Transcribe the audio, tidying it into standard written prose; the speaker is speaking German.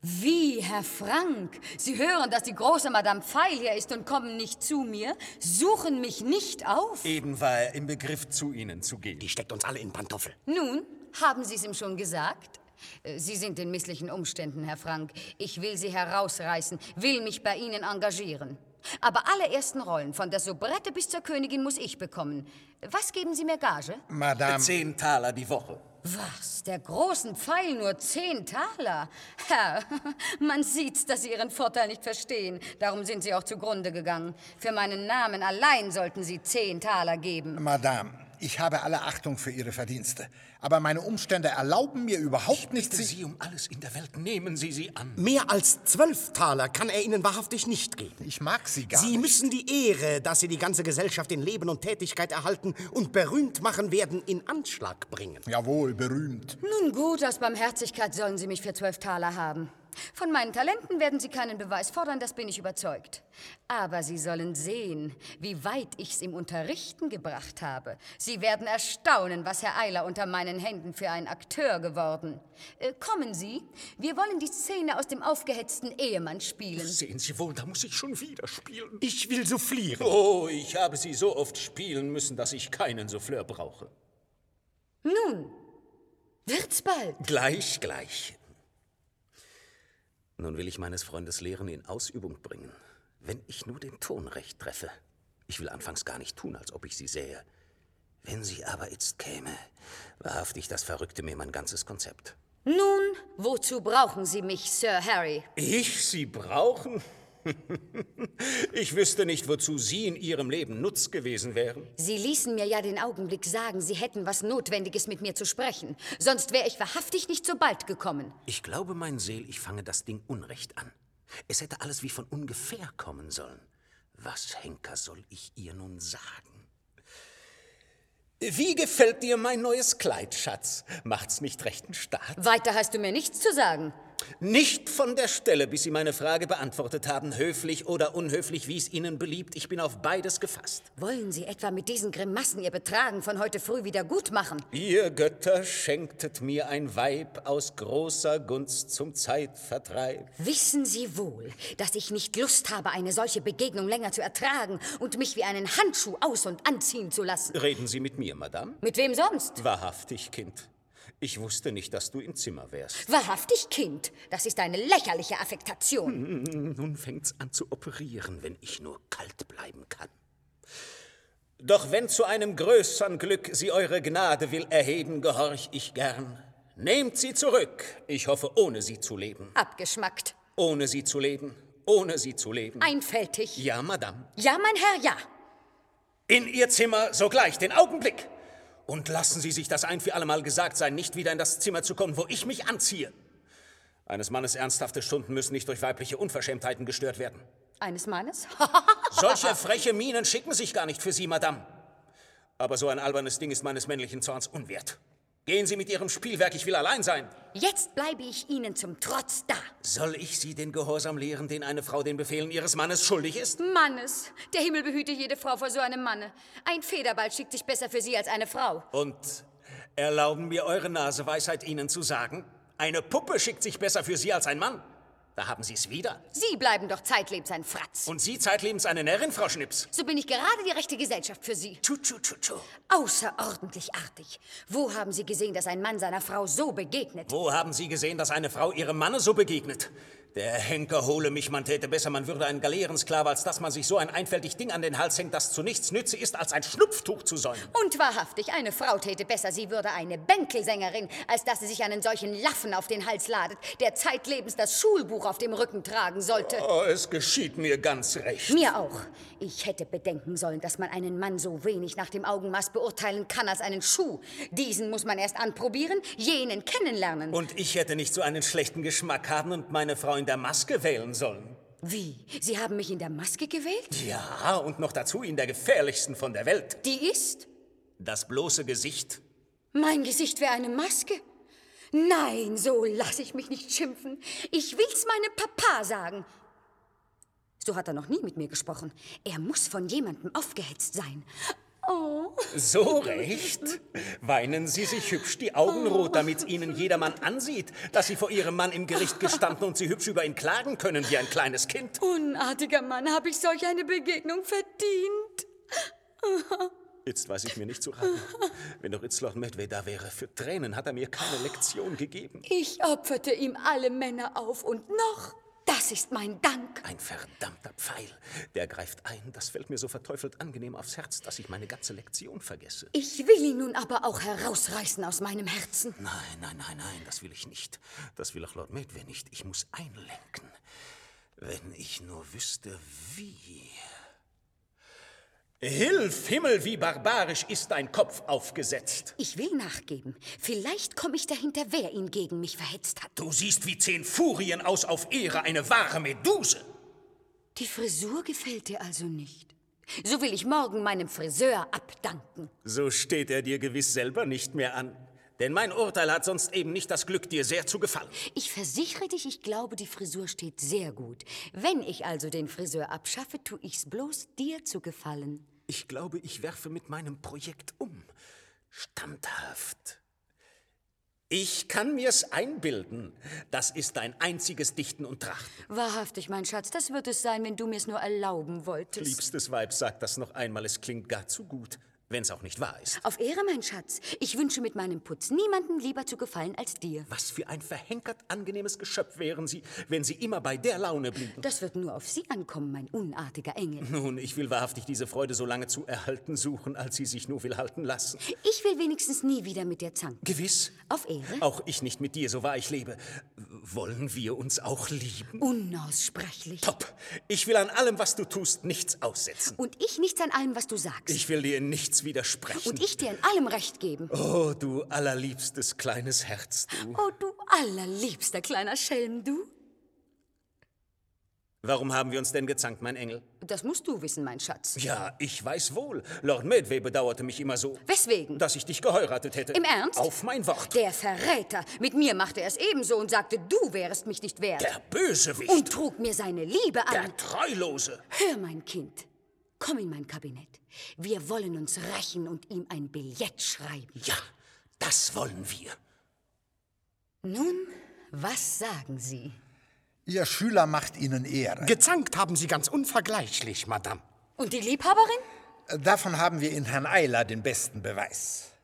Wie, Herr Frank? Sie hören, dass die große Madame Pfeil hier ist und kommen nicht zu mir, suchen mich nicht auf. Eben war er im Begriff, zu Ihnen zu gehen. Die steckt uns alle in Pantoffel. Nun, haben Sie es ihm schon gesagt? Sie sind in misslichen Umständen, Herr Frank. Ich will Sie herausreißen, will mich bei Ihnen engagieren. Aber alle ersten Rollen, von der Soubrette bis zur Königin, muss ich bekommen. Was geben Sie mir Gage? Madame... 10 Taler die Woche. Was? Der großen Pfeil nur 10 Taler? Herr, man sieht's, dass Sie Ihren Vorteil nicht verstehen. Darum sind Sie auch zugrunde gegangen. Für meinen Namen allein sollten Sie 10 Taler geben. Madame, ich habe alle Achtung für Ihre Verdienste. Aber meine Umstände erlauben mir überhaupt nicht... Bitte Sie um alles in der Welt, nehmen Sie sie an. Mehr als 12 Taler kann er Ihnen wahrhaftig nicht geben. Ich mag Sie gar Sie nicht. müssen die Ehre, dass Sie die ganze Gesellschaft in Leben und Tätigkeit erhalten und berühmt machen werden, in Anschlag bringen. Jawohl, berühmt. Nun gut, aus Barmherzigkeit sollen Sie mich für 12 Taler haben. Von meinen Talenten werden Sie keinen Beweis fordern, das bin ich überzeugt. Aber Sie sollen sehen, wie weit ich's im Unterrichten gebracht habe. Sie werden erstaunen, was Herr Eiler unter meinen Händen für ein Akteur geworden. Kommen Sie, wir wollen die Szene aus dem aufgehetzten Ehemann spielen. Sehen Sie wohl, da muss ich schon wieder spielen. Ich will soufflieren. Oh, ich habe sie so oft spielen müssen, dass ich keinen Souffleur brauche. Nun, wird's bald. Gleich. Nun will ich meines Freundes Lehren in Ausübung bringen. Wenn ich nur den Ton recht treffe. Ich will anfangs gar nicht tun, als ob ich sie sähe. Wenn sie aber jetzt käme, wahrhaftig, das verrückte mir mein ganzes Konzept. Nun, wozu brauchen Sie mich, Sir Harry? Ich Sie brauchen? Ich wüsste nicht, wozu Sie in Ihrem Leben Nutz gewesen wären. Sie ließen mir ja den Augenblick sagen, Sie hätten was Notwendiges mit mir zu sprechen. Sonst wäre ich wahrhaftig nicht so bald gekommen. Ich glaube, mein Seel, ich fange das Ding unrecht an. Es hätte alles wie von ungefähr kommen sollen. Was, Henker, soll ich ihr nun sagen? Wie gefällt dir mein neues Kleid, Schatz? Macht's nicht rechten Staat? Weiter hast du mir nichts zu sagen. Nicht von der Stelle, bis Sie meine Frage beantwortet haben, höflich oder unhöflich, wie es Ihnen beliebt. Ich bin auf beides gefasst. Wollen Sie etwa mit diesen Grimassen Ihr Betragen von heute früh wieder gut machen? Ihr Götter schenktet mir ein Weib aus großer Gunst zum Zeitvertreib. Wissen Sie wohl, dass ich nicht Lust habe, eine solche Begegnung länger zu ertragen und mich wie einen Handschuh aus- und anziehen zu lassen? Reden Sie mit mir, Madame? Mit wem sonst? Wahrhaftig, Kind. Ich wusste nicht, dass du im Zimmer wärst. Wahrhaftig, Kind. Das ist eine lächerliche Affektation. Nun fängt's an zu operieren, wenn ich nur kalt bleiben kann. Doch wenn zu einem größern Glück sie eure Gnade will erheben, gehorch ich gern. Nehmt sie zurück. Ich hoffe, ohne sie zu leben. Abgeschmackt. Ohne sie zu leben. Ohne sie zu leben. Einfältig. Ja, Madame. Ja, mein Herr, ja. In Ihr Zimmer sogleich, den Augenblick. Und lassen Sie sich das ein für allemal gesagt sein, nicht wieder in das Zimmer zu kommen, wo ich mich anziehe. Eines Mannes ernsthafte Stunden müssen nicht durch weibliche Unverschämtheiten gestört werden. Eines Mannes? Solche freche Mienen schicken sich gar nicht für Sie, Madame. Aber so ein albernes Ding ist meines männlichen Zorns unwert. Gehen Sie mit Ihrem Spielwerk, ich will allein sein. Jetzt bleibe ich Ihnen zum Trotz da. Soll ich Sie den Gehorsam lehren, den eine Frau den Befehlen ihres Mannes schuldig ist? Mannes. Der Himmel behüte jede Frau vor so einem Manne. Ein Federball schickt sich besser für Sie als eine Frau. Und erlauben mir eure Naseweisheit Ihnen zu sagen, eine Puppe schickt sich besser für Sie als ein Mann? Da haben Sie es wieder. Sie bleiben doch zeitlebens ein Fratz. Und Sie zeitlebens eine Närrin, Frau Schnips. So bin ich gerade die rechte Gesellschaft für Sie. Tschu, tschu, tschu, tschu. Außerordentlich artig. Wo haben Sie gesehen, dass ein Mann seiner Frau so begegnet? Wo haben Sie gesehen, dass eine Frau ihrem Manne so begegnet? Der Henker hole mich, man täte besser, man würde einen Galeerensklave, als dass man sich so ein einfältig Ding an den Hals hängt, das zu nichts nütze ist, als ein Schnupftuch zu säumen. Und wahrhaftig, eine Frau täte besser, sie würde eine Bänkelsängerin, als dass sie sich einen solchen Laffen auf den Hals ladet, der zeitlebens das Schulbuch auf dem Rücken tragen sollte. Oh, es geschieht mir ganz recht. Mir auch. Ich hätte bedenken sollen, dass man einen Mann so wenig nach dem Augenmaß beurteilen kann als einen Schuh. Diesen muss man erst anprobieren, jenen kennenlernen. Und ich hätte nicht so einen schlechten Geschmack haben und meine Frau in der Maske wählen sollen. Wie? Sie haben mich in der Maske gewählt? Ja, und noch dazu in der gefährlichsten von der Welt. Die ist? Das bloße Gesicht. Mein Gesicht wäre eine Maske? Nein, so lasse ich mich nicht schimpfen. Ich will's meinem Papa sagen. So hat er noch nie mit mir gesprochen. Er muss von jemandem aufgehetzt sein. So recht. Weinen Sie sich hübsch die Augen rot, damit Ihnen jedermann ansieht, dass Sie vor Ihrem Mann im Gericht gestanden und Sie hübsch über ihn klagen können wie ein kleines Kind. Unartiger Mann, habe ich solch eine Begegnung verdient? Jetzt weiß ich mir nicht zu raten. Wenn doch jetzt Lord Medway da wäre, für Tränen hat er mir keine Lektion gegeben. Ich opferte ihm alle Männer auf und noch, das ist mein Dank. Ein verdammter Pfeil, der greift ein. Das fällt mir so verteufelt angenehm aufs Herz, dass ich meine ganze Lektion vergesse. Ich will ihn nun aber auch herausreißen aus meinem Herzen. Nein, das will ich nicht. Das will auch Lord Medway nicht. Ich muss einlenken. Wenn ich nur wüsste, wie... Hilf, Himmel, wie barbarisch ist dein Kopf aufgesetzt. Ich will nachgeben. Vielleicht komme ich dahinter, wer ihn gegen mich verhetzt hat. Du siehst wie 10 Furien aus auf Ehre, eine wahre Meduse. Die Frisur gefällt dir also nicht. So will ich morgen meinem Friseur abdanken. So steht er dir gewiss selber nicht mehr an. Denn mein Urteil hat sonst eben nicht das Glück, dir sehr zu gefallen. Ich versichere dich, ich glaube, die Frisur steht sehr gut. Wenn ich also den Friseur abschaffe, tu ich's bloß dir zu gefallen. Ich glaube, ich werfe mit meinem Projekt um. Standhaft. Ich kann mir's einbilden. Das ist dein einziges Dichten und Trachten. Wahrhaftig, mein Schatz, das wird es sein, wenn du mir's nur erlauben wolltest. Liebstes Weib, sag das noch einmal, es klingt gar zu gut. Wenn's auch nicht wahr ist. Auf Ehre, mein Schatz. Ich wünsche mit meinem Putz niemandem lieber zu gefallen als dir. Was für ein verhenkert angenehmes Geschöpf wären Sie, wenn Sie immer bei der Laune blieben. Das wird nur auf Sie ankommen, mein unartiger Engel. Nun, ich will wahrhaftig diese Freude so lange zu erhalten suchen, als sie sich nur will halten lassen. Ich will wenigstens nie wieder mit dir zanken. Gewiss. Auf Ehre? Auch ich nicht mit dir, so wahr ich lebe. Wollen wir uns auch lieben? Unaussprechlich. Top. Ich will an allem, was du tust, nichts aussetzen. Und ich nichts an allem, was du sagst. Ich will dir in nichts widersprechen. Und ich dir in allem Recht geben. Oh, du allerliebstes kleines Herz, du. Oh, du allerliebster kleiner Schelm, du. Warum haben wir uns denn gezankt, mein Engel? Das musst du wissen, mein Schatz. Ja, ich weiß wohl. Lord Medway bedauerte mich immer so. Weswegen? Dass ich dich geheiratet hätte. Im Ernst? Auf mein Wort. Der Verräter. Mit mir machte er es ebenso und sagte, du wärest mich nicht wert. Der Bösewicht. Und trug mir seine Liebe an. Der Treulose. Hör, mein Kind. Komm in mein Kabinett. Wir wollen uns rächen und ihm ein Billett schreiben. Ja, das wollen wir. Nun, was sagen Sie? Ihr Schüler macht Ihnen Ehre. Gezankt haben Sie ganz unvergleichlich, Madame. Und die Liebhaberin? Davon haben wir in Herrn Eyler den besten Beweis.